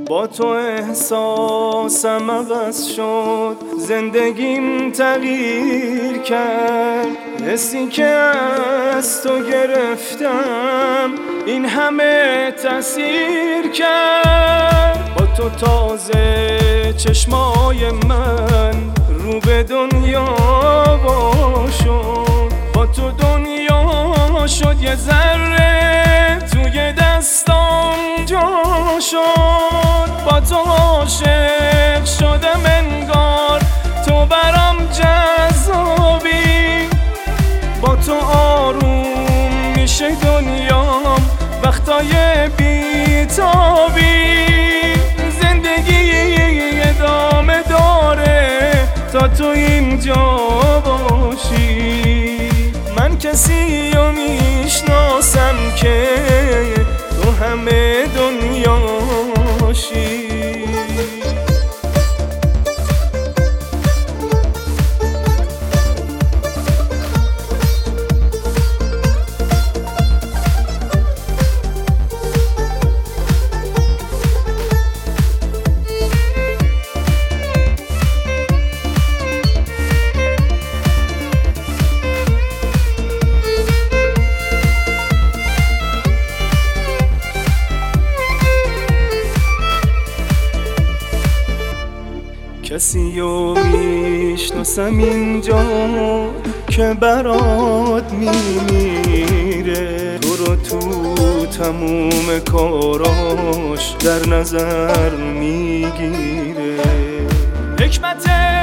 با تو احساسم عوض شد، زندگیم تغییر کرد. حسی که از تو گرفتم این همه تأثیر کرد. با تو تازه چشمای من رو به دنیا وا شد. با تو دنیا شد یه ذره توی دستام جا شد. با تو عاشق شدم انگار تو برام جذابی. با تو آروم میشه دنیام وقتای بی‌تابی. زندگی ادامه داره تا تو اینجا باشی. من کسی رو میشناسم که تو همه دنیاشی. کسی رو میشناسم اینجا که برات میمیره. تو رو تو تموم کاراش در نظر میگیره. حکمت